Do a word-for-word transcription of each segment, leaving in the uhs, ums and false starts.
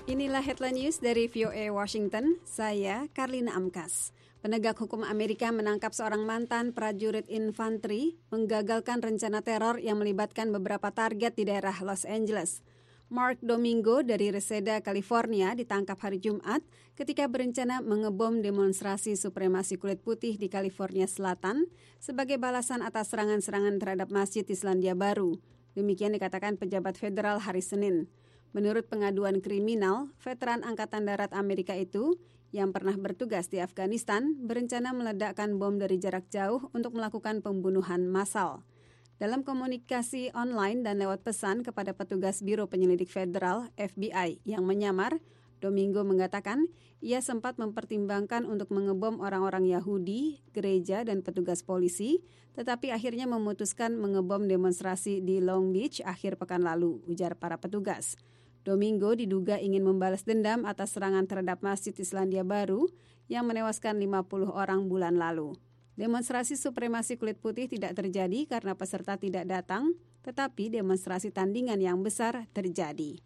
Inilah headline news dari V O A Washington, saya Karlina Amkas. Penegak hukum Amerika menangkap seorang mantan prajurit infanteri menggagalkan rencana teror yang melibatkan beberapa target di daerah Los Angeles. Mark Domingo dari Reseda, California ditangkap hari Jumat ketika berencana mengebom demonstrasi supremasi kulit putih di California Selatan sebagai balasan atas serangan-serangan terhadap Masjid di Selandia Baru. Demikian dikatakan pejabat federal hari Senin. Menurut pengaduan kriminal, veteran Angkatan Darat Amerika itu yang pernah bertugas di Afghanistan berencana meledakkan bom dari jarak jauh untuk melakukan pembunuhan massal. Dalam komunikasi online dan lewat pesan kepada petugas Biro Penyelidik Federal F B I yang menyamar, Domingo mengatakan ia sempat mempertimbangkan untuk mengebom orang-orang Yahudi, gereja, dan petugas polisi, tetapi akhirnya memutuskan mengebom demonstrasi di Long Beach akhir pekan lalu, ujar para petugas. Domingo diduga ingin membalas dendam atas serangan terhadap Masjid di Selandia Baru yang menewaskan lima puluh orang bulan lalu. Demonstrasi supremasi kulit putih tidak terjadi karena peserta tidak datang, tetapi demonstrasi tandingan yang besar terjadi.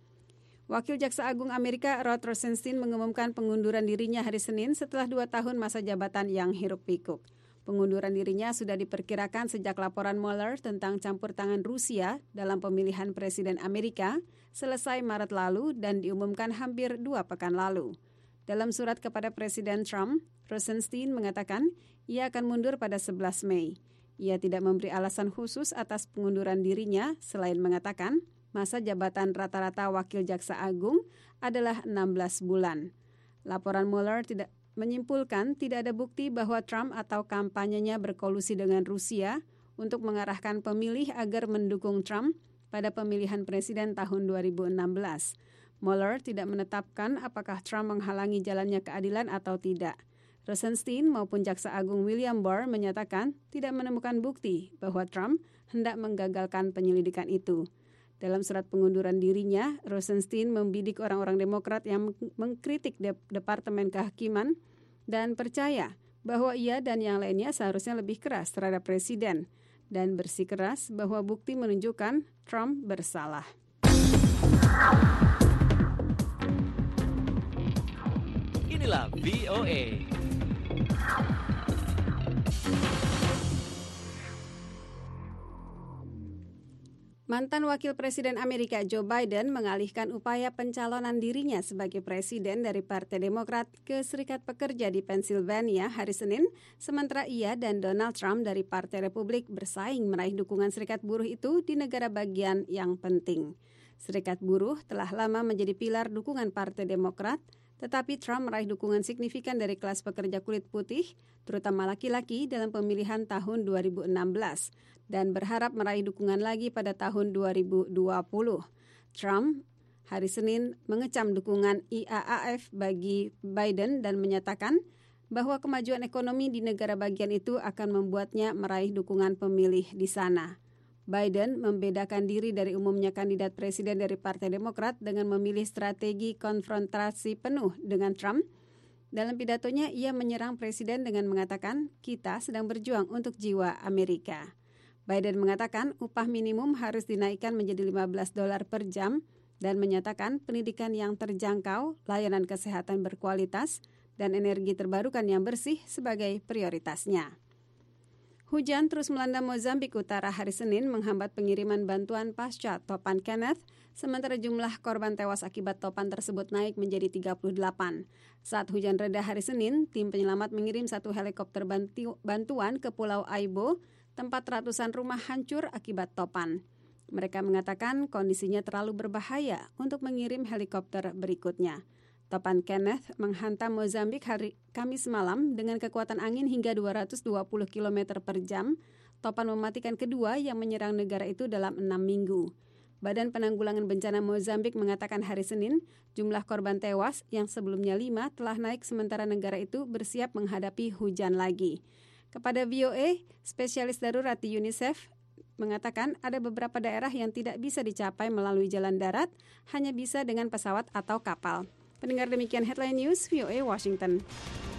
Wakil Jaksa Agung Amerika Rod Rosenstein mengumumkan pengunduran dirinya hari Senin setelah dua tahun masa jabatan yang hiruk-pikuk. Pengunduran dirinya sudah diperkirakan sejak laporan Mueller tentang campur tangan Rusia dalam pemilihan Presiden Amerika selesai Maret lalu dan diumumkan hampir dua pekan lalu. Dalam surat kepada Presiden Trump, Rosenstein mengatakan ia akan mundur pada sebelas Mei. Ia tidak memberi alasan khusus atas pengunduran dirinya selain mengatakan masa jabatan rata-rata Wakil Jaksa Agung adalah enam belas bulan. Laporan Mueller tidak menyimpulkan tidak ada bukti bahwa Trump atau kampanyenya berkolusi dengan Rusia untuk mengarahkan pemilih agar mendukung Trump pada pemilihan presiden tahun dua ribu enam belas. Mueller tidak menetapkan apakah Trump menghalangi jalannya keadilan atau tidak. Rosenstein maupun Jaksa Agung William Barr menyatakan tidak menemukan bukti bahwa Trump hendak menggagalkan penyelidikan itu. Dalam surat pengunduran dirinya, Rosenstein membidik orang-orang Demokrat yang mengkritik de- Departemen Kehakiman dan percaya bahwa ia dan yang lainnya seharusnya lebih keras terhadap Presiden dan bersikeras bahwa bukti menunjukkan Trump bersalah. Inilah V O A. Mantan Wakil Presiden Amerika Joe Biden mengalihkan upaya pencalonan dirinya sebagai presiden dari Partai Demokrat ke Serikat Pekerja di Pennsylvania hari Senin, sementara ia dan Donald Trump dari Partai Republik bersaing meraih dukungan Serikat Buruh itu di negara bagian yang penting. Serikat Buruh telah lama menjadi pilar dukungan Partai Demokrat, tetapi Trump meraih dukungan signifikan dari kelas pekerja kulit putih, terutama laki-laki dalam pemilihan tahun dua ribu enam belas, dan berharap meraih dukungan lagi pada tahun dua ribu dua puluh. Trump hari Senin mengecam dukungan I A A F bagi Biden dan menyatakan bahwa kemajuan ekonomi di negara bagian itu akan membuatnya meraih dukungan pemilih di sana. Biden membedakan diri dari umumnya kandidat presiden dari Partai Demokrat dengan memilih strategi konfrontasi penuh dengan Trump. Dalam pidatonya, ia menyerang presiden dengan mengatakan, kita sedang berjuang untuk jiwa Amerika. Biden mengatakan upah minimum harus dinaikkan menjadi lima belas dolar per jam dan menyatakan pendidikan yang terjangkau, layanan kesehatan berkualitas, dan energi terbarukan yang bersih sebagai prioritasnya. Hujan terus melanda Mozambik Utara hari Senin menghambat pengiriman bantuan pasca topan Kenneth, sementara jumlah korban tewas akibat topan tersebut naik menjadi tiga puluh delapan. Saat hujan reda hari Senin, tim penyelamat mengirim satu helikopter bantu- bantuan ke Pulau Aibo, tempat ratusan rumah hancur akibat topan. Mereka mengatakan kondisinya terlalu berbahaya untuk mengirim helikopter berikutnya. Topan Kenneth menghantam Mozambik hari Kamis malam dengan kekuatan angin hingga dua ratus dua puluh kilometer per jam. Topan mematikan kedua yang menyerang negara itu dalam enam minggu. Badan Penanggulangan Bencana Mozambik mengatakan hari Senin jumlah korban tewas yang sebelumnya lima telah naik sementara negara itu bersiap menghadapi hujan lagi. Kepada V O A, spesialis darurat di UNICEF mengatakan ada beberapa daerah yang tidak bisa dicapai melalui jalan darat, hanya bisa dengan pesawat atau kapal. Pendengar, demikian headline news V O A Washington.